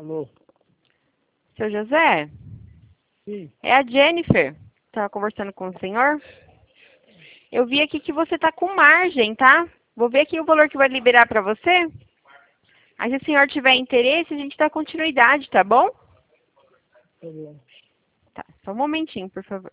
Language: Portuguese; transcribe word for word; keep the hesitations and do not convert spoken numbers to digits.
Alô? Seu José, Sim. é a Jennifer. Estava conversando com o senhor. Eu vi aqui que você está com margem, tá? Vou ver aqui o valor que vai liberar para você. Aí, se o senhor tiver interesse, a gente dá continuidade, tá bom? Tá bom. Tá, só um momentinho, por favor.